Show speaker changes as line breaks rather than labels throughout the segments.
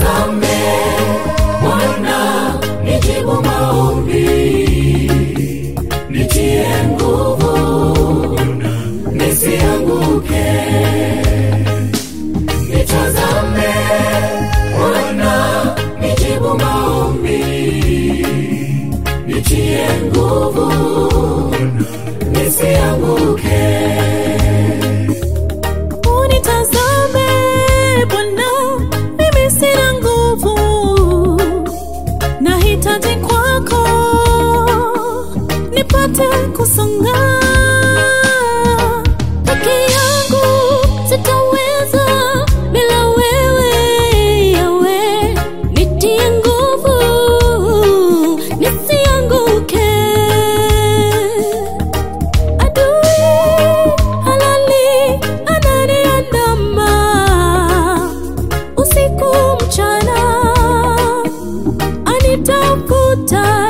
Nitazame Bwana, nijibu maombi, nitie nguvu nisianguke. Nitazame Bwana, nijibu maombi, nitie nguvu nisianguke.
Unitazame Bwana, mimi sina nguvu, nahitaji kwako nipate kusonga. Peke yangu sitaweza bila wewe Yahweh, nitie nguvu nisianguke. Adui halali ananiandama usiku mchana, anitafuta.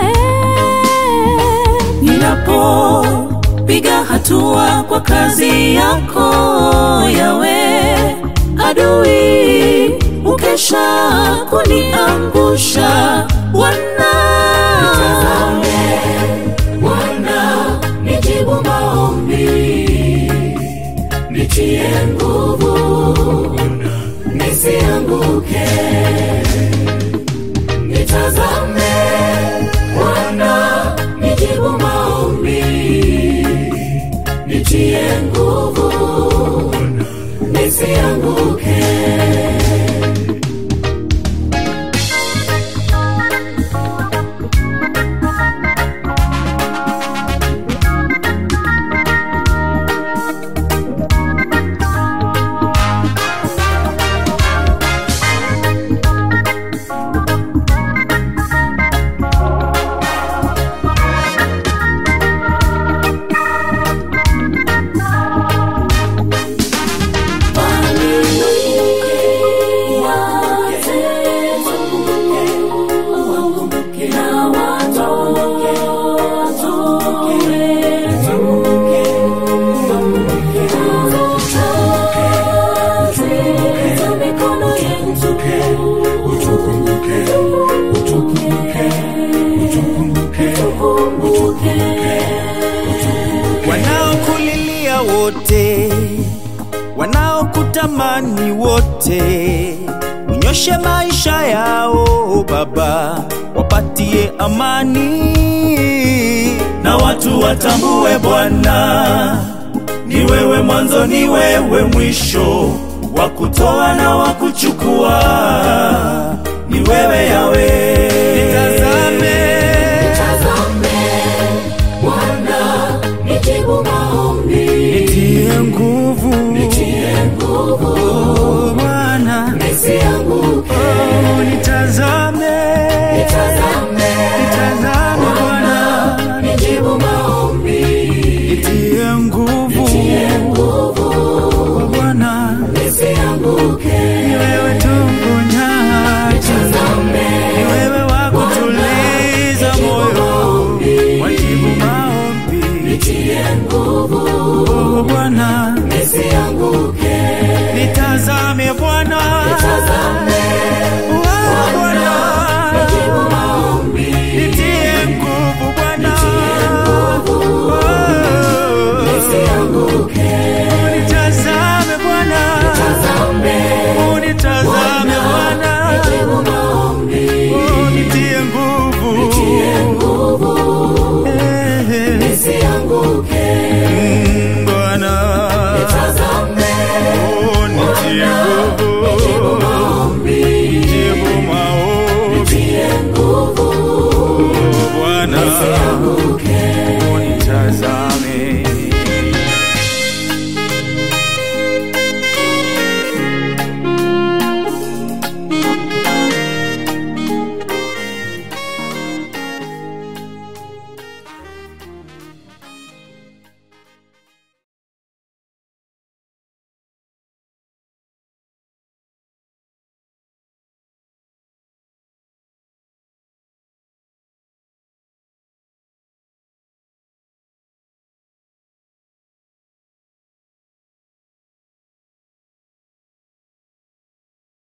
Ninapopiga hatua kwa kazi yako Yahweh, adui ukesha kuniangusha. Bwana,
Nitazame Bwana, nijibu maombi, nitie nguvu nisianguke. Nitazame Bwana, nijibu maombi, nitie nguvu nisianguke.
Wanaokulilia wote, wanaokutamani wote, unyoshe maisha yao Baba, wapatie amani. Na watu watambue Bwana, ni wewe mwanzo, ni wewe mwisho, wa kutoa na wa kuchukua.